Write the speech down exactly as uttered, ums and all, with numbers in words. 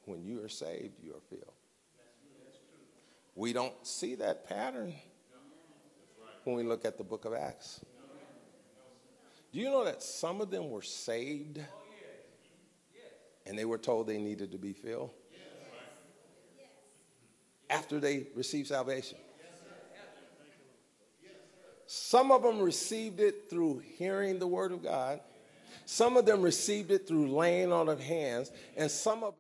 when you are saved, you are filled. We don't see that pattern when we look at the book of Acts. Do you know that some of them were saved and they were told they needed to be filled after they received salvation? Some of them received it through hearing the word of God. Some of them received it through laying on of hands. And some of